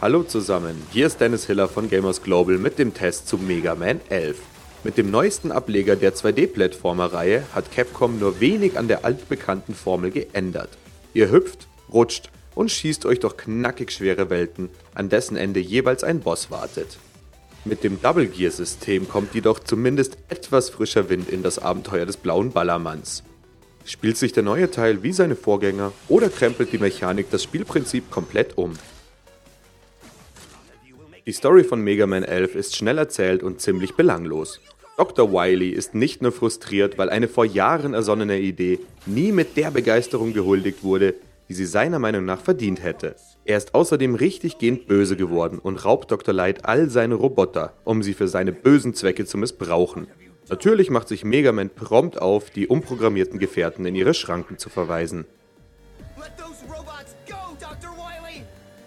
Hallo zusammen, hier ist Dennis Hiller von Gamers Global mit dem Test zu Mega Man 11. Mit dem neuesten Ableger der 2D-Plattformer-Reihe hat Capcom nur wenig an der altbekannten Formel geändert. Ihr hüpft, rutscht und schießt euch durch knackig schwere Welten, an dessen Ende jeweils ein Boss wartet. Mit dem Double Gear System kommt jedoch zumindest etwas frischer Wind in das Abenteuer des blauen Ballermanns. Spielt sich der neue Teil wie seine Vorgänger oder krempelt die Mechanik das Spielprinzip komplett um? Die Story von Mega Man 11 ist schnell erzählt und ziemlich belanglos. Dr. Wily ist nicht nur frustriert, weil eine vor Jahren ersonnene Idee nie mit der Begeisterung gehuldigt wurde, die sie seiner Meinung nach verdient hätte. Er ist außerdem richtiggehend böse geworden und raubt Dr. Light all seine Roboter, um sie für seine bösen Zwecke zu missbrauchen. Natürlich macht sich Mega Man prompt auf, die umprogrammierten Gefährten in ihre Schranken zu verweisen. Let those robots go, Dr. Wily!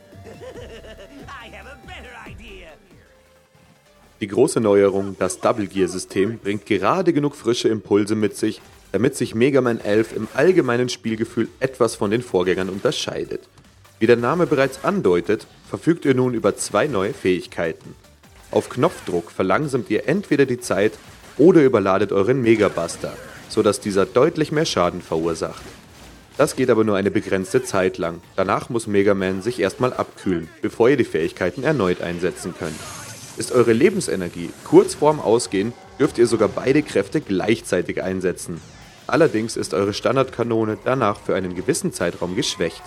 I have a better idea. Die große Neuerung, das Double Gear System, bringt gerade genug frische Impulse mit sich, damit sich Mega Man 11 im allgemeinen Spielgefühl etwas von den Vorgängern unterscheidet. Wie der Name bereits andeutet, verfügt ihr nun über zwei neue Fähigkeiten. Auf Knopfdruck verlangsamt ihr entweder die Zeit oder überladet euren Megabuster, sodass dieser deutlich mehr Schaden verursacht. Das geht aber nur eine begrenzte Zeit lang, danach muss Mega Man sich erstmal abkühlen, bevor ihr die Fähigkeiten erneut einsetzen könnt. Ist eure Lebensenergie kurz vorm Ausgehen, dürft ihr sogar beide Kräfte gleichzeitig einsetzen. Allerdings ist eure Standardkanone danach für einen gewissen Zeitraum geschwächt.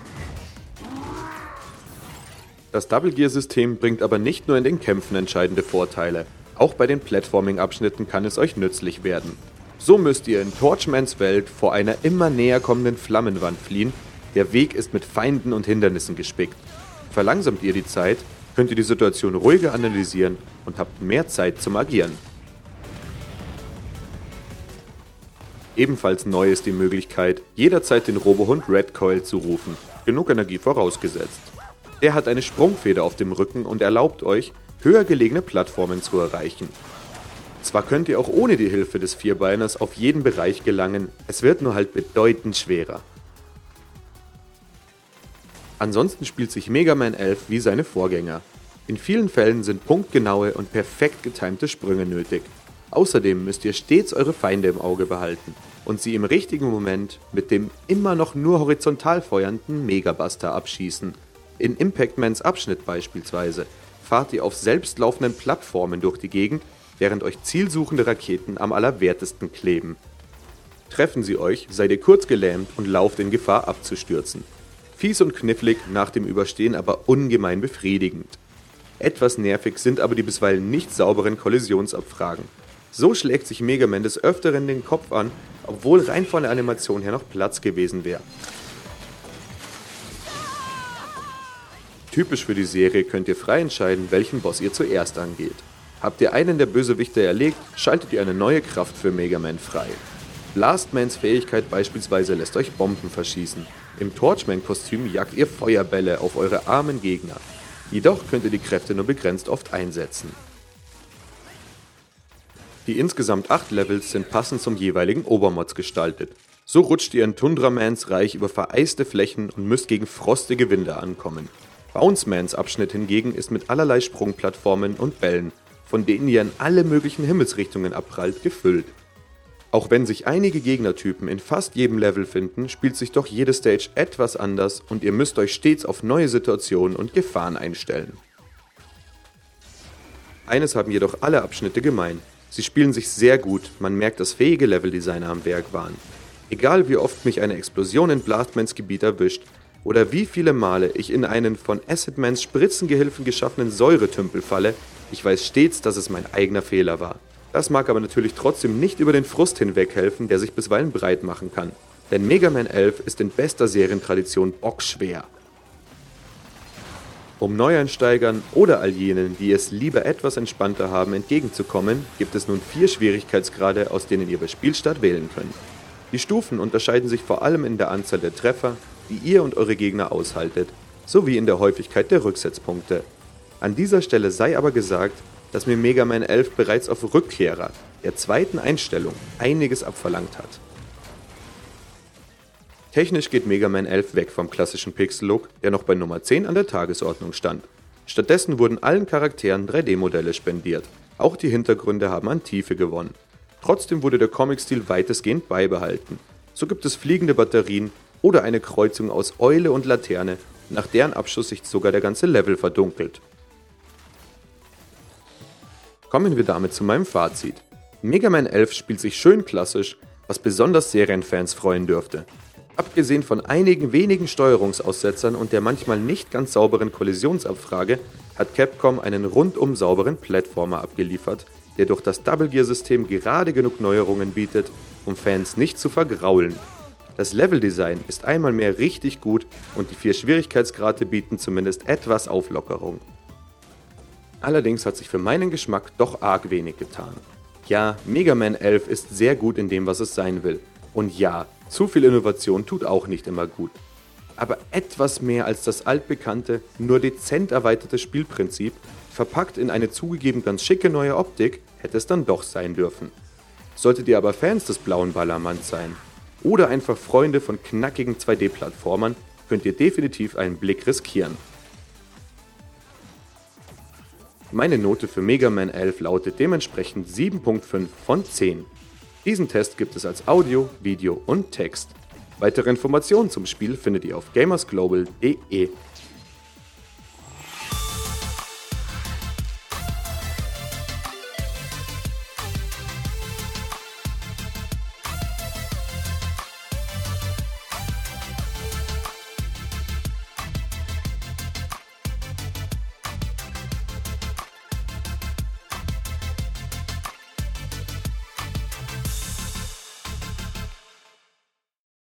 Das Double Gear System bringt aber nicht nur in den Kämpfen entscheidende Vorteile. Auch bei den Platforming-Abschnitten kann es euch nützlich werden. So müsst ihr in Torchmans Welt vor einer immer näher kommenden Flammenwand fliehen. Der Weg ist mit Feinden und Hindernissen gespickt. Verlangsamt ihr die Zeit, könnt ihr die Situation ruhiger analysieren und habt mehr Zeit zum Agieren. Ebenfalls neu ist die Möglichkeit, jederzeit den Robohund Red Coil zu rufen. Genug Energie vorausgesetzt. Der hat eine Sprungfeder auf dem Rücken und erlaubt euch, höher gelegene Plattformen zu erreichen. Zwar könnt ihr auch ohne die Hilfe des Vierbeiners auf jeden Bereich gelangen, es wird nur halt bedeutend schwerer. Ansonsten spielt sich Mega Man 11 wie seine Vorgänger. In vielen Fällen sind punktgenaue und perfekt getimte Sprünge nötig. Außerdem müsst ihr stets eure Feinde im Auge behalten und sie im richtigen Moment mit dem immer noch nur horizontal feuernden Megabuster abschießen. In Impact Mans Abschnitt beispielsweise fahrt ihr auf selbstlaufenden Plattformen durch die Gegend, während euch zielsuchende Raketen am allerwertesten kleben. Treffen sie euch, seid ihr kurz gelähmt und lauft in Gefahr abzustürzen. Fies und knifflig, nach dem Überstehen aber ungemein befriedigend. Etwas nervig sind aber die bisweilen nicht sauberen Kollisionsabfragen. So schlägt sich Mega Man des Öfteren den Kopf an, obwohl rein von der Animation her noch Platz gewesen wäre. Typisch für die Serie könnt ihr frei entscheiden, welchen Boss ihr zuerst angeht. Habt ihr einen der Bösewichte erlegt, schaltet ihr eine neue Kraft für Mega Man frei. Blastmans Fähigkeit beispielsweise lässt euch Bomben verschießen. Im Torchman-Kostüm jagt ihr Feuerbälle auf eure armen Gegner. Jedoch könnt ihr die Kräfte nur begrenzt oft einsetzen. Die insgesamt 8 Levels sind passend zum jeweiligen Obermods gestaltet. So rutscht ihr in Tundramans Reich über vereiste Flächen und müsst gegen frostige Winde ankommen. Bouncemans Abschnitt hingegen ist mit allerlei Sprungplattformen und Bällen, von denen ihr in alle möglichen Himmelsrichtungen abprallt, gefüllt. Auch wenn sich einige Gegnertypen in fast jedem Level finden, spielt sich doch jede Stage etwas anders und ihr müsst euch stets auf neue Situationen und Gefahren einstellen. Eines haben jedoch alle Abschnitte gemein. Sie spielen sich sehr gut, man merkt, dass fähige Leveldesigner am Werk waren. Egal wie oft mich eine Explosion in Blastmans Gebiet erwischt, oder wie viele Male ich in einen von Acidmans Spritzengehilfen geschaffenen Säuretümpel falle, ich weiß stets, dass es mein eigener Fehler war. Das mag aber natürlich trotzdem nicht über den Frust hinweghelfen, der sich bisweilen breit machen kann. Denn Mega Man 11 ist in bester Serientradition bockschwer. Um Neueinsteigern oder all jenen, die es lieber etwas entspannter haben, entgegenzukommen, gibt es nun 4 Schwierigkeitsgrade, aus denen ihr bei Spielstart wählen könnt. Die Stufen unterscheiden sich vor allem in der Anzahl der Treffer, die ihr und eure Gegner aushaltet, sowie in der Häufigkeit der Rücksetzpunkte. An dieser Stelle sei aber gesagt, dass mir Mega Man 11 bereits auf Rückkehrer, der zweiten Einstellung, einiges abverlangt hat. Technisch geht Mega Man 11 weg vom klassischen Pixel-Look, der noch bei Nummer 10 an der Tagesordnung stand. Stattdessen wurden allen Charakteren 3D-Modelle spendiert. Auch die Hintergründe haben an Tiefe gewonnen. Trotzdem wurde der Comic-Stil weitestgehend beibehalten. So gibt es fliegende Batterien oder eine Kreuzung aus Eule und Laterne, nach deren Abschuss sich sogar der ganze Level verdunkelt. Kommen wir damit zu meinem Fazit. Mega Man 11 spielt sich schön klassisch, was besonders Serienfans freuen dürfte. Abgesehen von einigen wenigen Steuerungsaussetzern und der manchmal nicht ganz sauberen Kollisionsabfrage hat Capcom einen rundum sauberen Plattformer abgeliefert, der durch das Double Gear System gerade genug Neuerungen bietet, um Fans nicht zu vergraulen. Das Leveldesign ist einmal mehr richtig gut und die 4 Schwierigkeitsgrade bieten zumindest etwas Auflockerung. Allerdings hat sich für meinen Geschmack doch arg wenig getan. Ja, Mega Man 11 ist sehr gut in dem, was es sein will. Und ja, zu viel Innovation tut auch nicht immer gut. Aber etwas mehr als das altbekannte, nur dezent erweiterte Spielprinzip, verpackt in eine zugegeben ganz schicke neue Optik, hätte es dann doch sein dürfen. Solltet ihr aber Fans des blauen Ballermanns sein oder einfach Freunde von knackigen 2D-Plattformern, könnt ihr definitiv einen Blick riskieren. Meine Note für Mega Man 11 lautet dementsprechend 7.5 von 10. Diesen Test gibt es als Audio, Video und Text. Weitere Informationen zum Spiel findet ihr auf gamersglobal.de.